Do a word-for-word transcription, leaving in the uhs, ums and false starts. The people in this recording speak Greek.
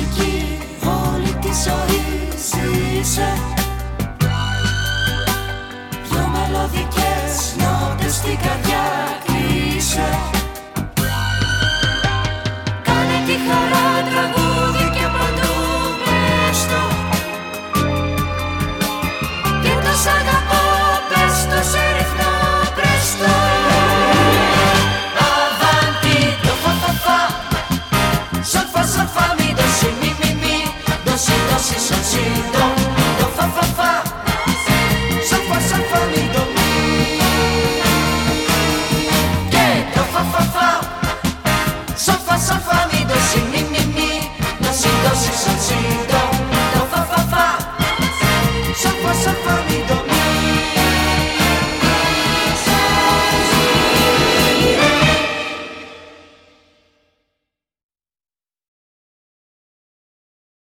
μουσική όλη τη ζωή ζήσε. Δυο μελωδικές νότες στην καρδιά κλείσε. Κάνε τη χαρά τραγούδι και παντού πες το. Και το σ' αγαπώ πες το σε ρυθμό πρέστο. Avanti, do fa fa fa, sol fa sol fa mi do si mi mi mi, do si do si sol si do, do fa fa fa, sol fa sol fa mi do mi. Και do fa fa fa, sol fa sol fa mi do si mi mi mi, do si do si sol si.